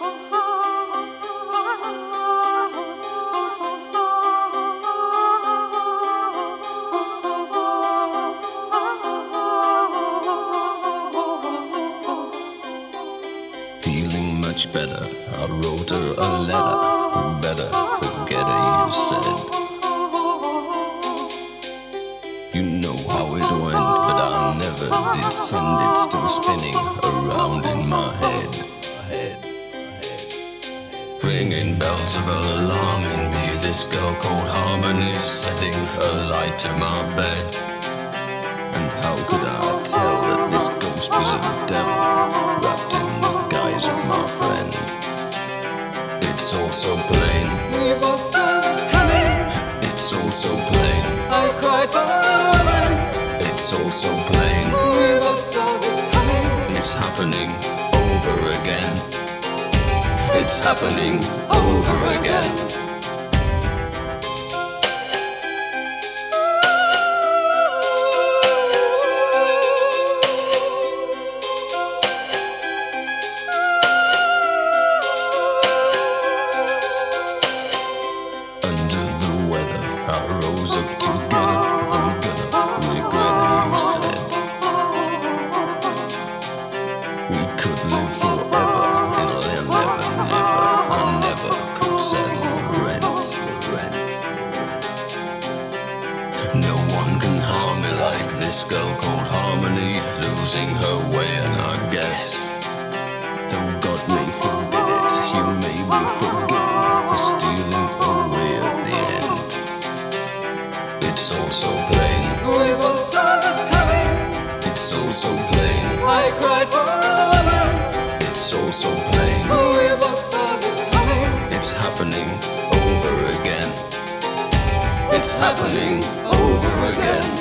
Feeling much better, I wrote her a letter. Better forget her, you said. You know how it went, but I never did send it. Still spinning around in my head. Ringing bells of alarm in me. This girl called Harmony, setting a light to my bed. And how could I tell that this ghost was a devil, wrapped in the guise of my friend? It's all so plain. We both saw this coming. It's all so plain. I cried for a woman. It's all so plain. We both saw this coming. It's happening over again. It's happening over again. Under the weather, I rose up to get her. I'm gonna regret it, you said. We could live forever in a land never, never. I never could settle the rent. No one can harm me like this girl called Harmony, losing her way, and I guess though God may forbid it, you may be forgiven for stealing away at the end. It's all so plain. We both saw this coming. It's all so plain. I cried for a woman. It's all so plain. We both saw this coming. It's happening over again. It's happening over again.